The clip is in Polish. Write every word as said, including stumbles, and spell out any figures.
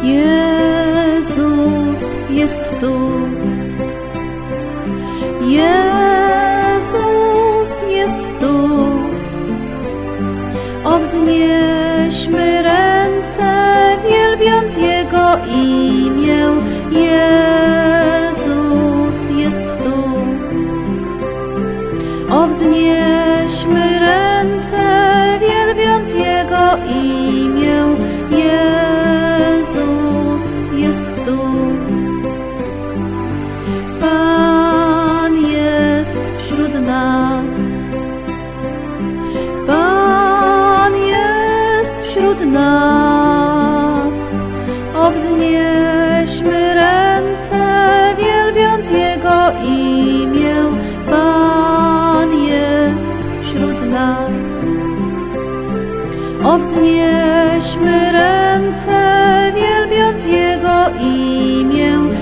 Jezus jest tu. Jezus jest tu. O, wznieśmy ręce, wielbiąc Jego imię. Jezus jest tu. O, wznieśmy ręce, wielbiąc Jego imię. Jezus jest tu. Pan jest wśród nas. Pan jest wśród nas. O, wznieśmy ręce, wielbiąc Jego imię. Pan jest wśród nas. O, wznieśmy ręce, wielbiąc Jego imię.